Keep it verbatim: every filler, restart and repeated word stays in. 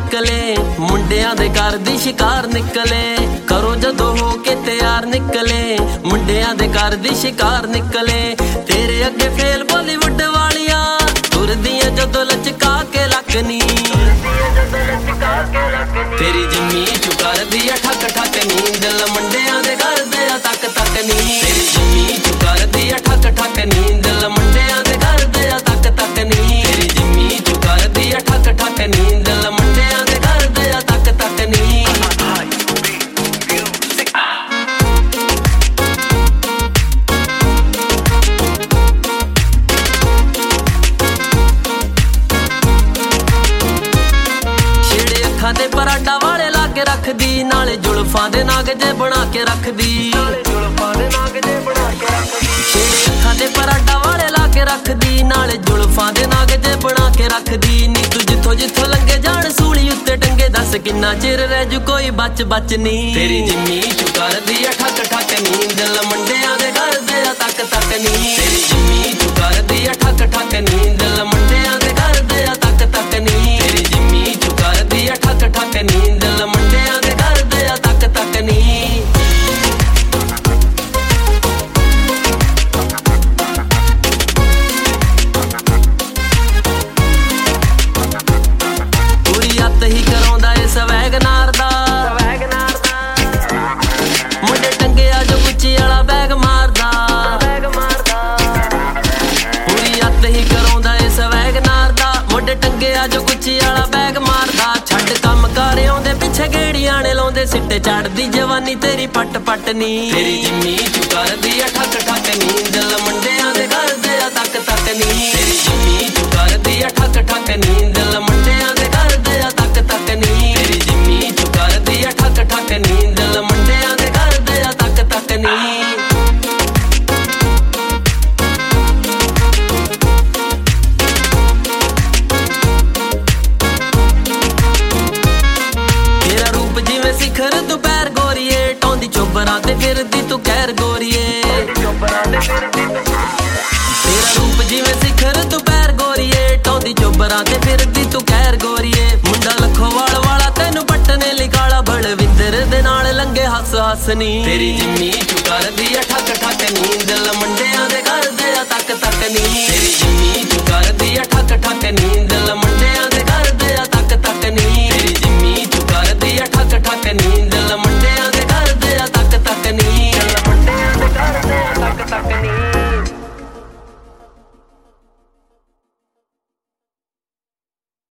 निकले मुंडियां दे घर दी शिकार निकले करो जदों हो के तैयार निकले मुंडियां दे घर दी शिकार निकले तेरे अगे फेल बॉलीवुड वालियां तुरदियां जदों लचका के लकनी तेरी जिम्मी चुकार दिया ठक ठक नी दिल मुंडियां दे घर दे तक तक नी तेरी जिम्मी चुकार दिया ठक ठक नी दिल मुंडियां दे घर दे तक तक नी तेरी जिम्मी चुकार दिया ठक ठक नी दिल मुंडियां दे घर दे तक तक नी दे पराडा वाले लाके रख दी नाले जुल्फां दे नाग जे बना के रख दी छेड़े अखां दे पराडा वाले लाके रख दी नाले जुल्फां दे नाग जे बना के रख दी नी तू जिथों जिथों लंघे जान सूली उत्ते टंगे दस किन्ना चिर रह जू कोई बच बच नी तेरी जिम्मी चुकार दी ठक ठक नी दिल मुंडियां दे घर दे तक तक नी तेरी जिम्मी चुकार दी ठक ठक नी दिल मुंडियां दे घर दे तक तक नी तेरी जिम्मी चुकार दी ठक ठक नी दिल मुंडियां दे घर दे तक तक नी पूरी अत ही कराउंदा ए स्वैगनार दा मुंडे टंगे आ जो गुच्ची वाला बैग मारदा पूरी अत ही कराउंदा ए स्वैगनार दा मुंडे टंगे आ जो गुच्ची वाला बैग मारदा छड्ड कम कर आउंदे पिछे गेड़ियां ने लाउंदे सिट्टे चढ़दी जवानी तेरी पट पट नी तेरी जिम्मी चुकार दी ठक ठक नी दिल मुंडियां दे घर दे तक तक नी तेरी जिम्मी चुकार दी ठक ठक नी दिल मुंडियां दे घर दे तक तक नी तेरी जिम्मी चुकार दी ठक ठक नी दिल मुंडियां दे घर दे तक तक नी शिखर दोपहर गोरीए टौंदी चोबरां ते फिरदी तू कहर गोरीए तेरा रूप जिवें शिखर दोपहर गोरीए टौंदी चोबरां ते फिरदी तू कहर गोरीए मुंडा लखोवाल वाला तैनू पट्टने लिकाला बलविंदर दे नाल लंघे हस हस नी तेरी जिम्मी चुकार दी ठक ठक नी दिल मुंडियां दे घर दे तक तक नी तेरी